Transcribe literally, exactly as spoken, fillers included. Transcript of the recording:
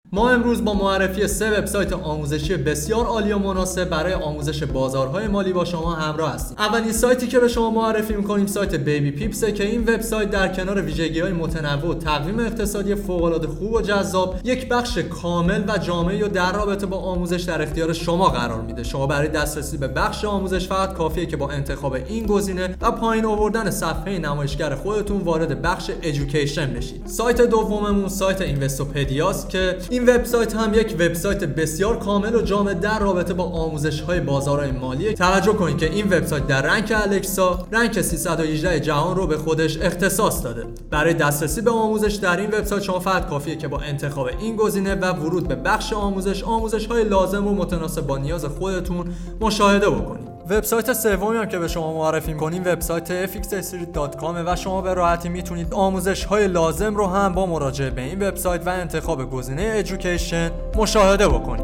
ما امروز با معرفی سه وبسایت آموزشی بسیار عالی و مناسب برای آموزش بازارهای مالی با شما همراه هستیم. اولین سایتی که به شما معرفی می‌کنیم سایت بیبی پیپس که این وبسایت در کنار ویژگی‌های متنوع و تقویم اقتصادی فوق‌العاده خوب و جذاب، یک بخش کامل و جامعی و در رابطه با آموزش در اختیار شما قرار میده. شما برای دسترسی به بخش آموزش فقط کافیه که با انتخاب این گزینه و پایین آوردن صفحه نمایشگر خودتون وارد بخش ادویکیشن بشید. سایت دوممون سایت اینوستوپدیاست که این وبسایت هم یک وبسایت بسیار کامل و جامع در رابطه با آموزش‌های بازارهای مالی. توجه کنید که این وبسایت در رنک الکسا رنک سیصد و هجده جهان رو به خودش اختصاص داده. برای دسترسی به آموزش در این وبسایت شما فقط کافیه که با انتخاب این گزینه و ورود به بخش آموزش آموزش‌های لازم و متناسب با نیاز خودتون مشاهده بکنید. وبسایت سومی هم که به شما معرفی می‌کنیم وبسایت اف ایکس استریت دات کام و شما به راحتی میتونید آموزش‌های لازم رو هم با مراجعه به این وبسایت و انتخاب گزینه ادویکیشن مشاهده بکنید.